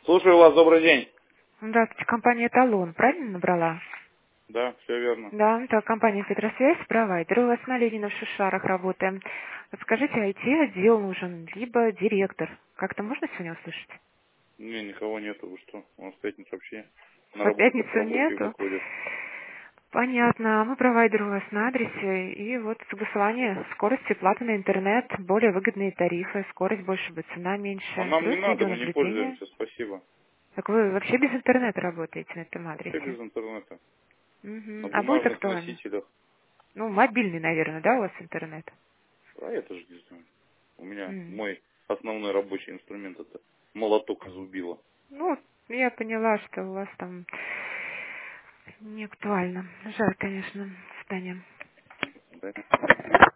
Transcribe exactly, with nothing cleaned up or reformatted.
Слушаю вас, добрый день. Здравствуйте, компания «Эталон». Правильно набрала? Да, все верно. Да, это компания «Петросвязь», провайдер. У вас на Ленина в Шишарах работаем. Подскажите, ай ти-отдел нужен, либо директор. Как-то можно сегодня услышать? Не, никого нету, вы что? У нас в пятницу вообще на По работу только пятницу рабочие нету? выходят. Понятно. Мы провайдер у вас на адресе. И вот согласование скорости платы на интернет, более выгодные тарифы, скорость больше бы, цена А меньше, нам не плюс надо, мы не видеонаблюдение. пользуемся, спасибо. Так вы вообще без интернета работаете на этом Вообще адресе? без интернета. Мгм. На А будет бумажных актуально? носителях. Ну, мобильный, наверное, да, у вас интернет? А я тоже не знаю. У меня М. мой основной рабочий инструмент это молоток зубила. Ну, я поняла, что у вас там не актуально. Жаль, конечно. До свидания. Да?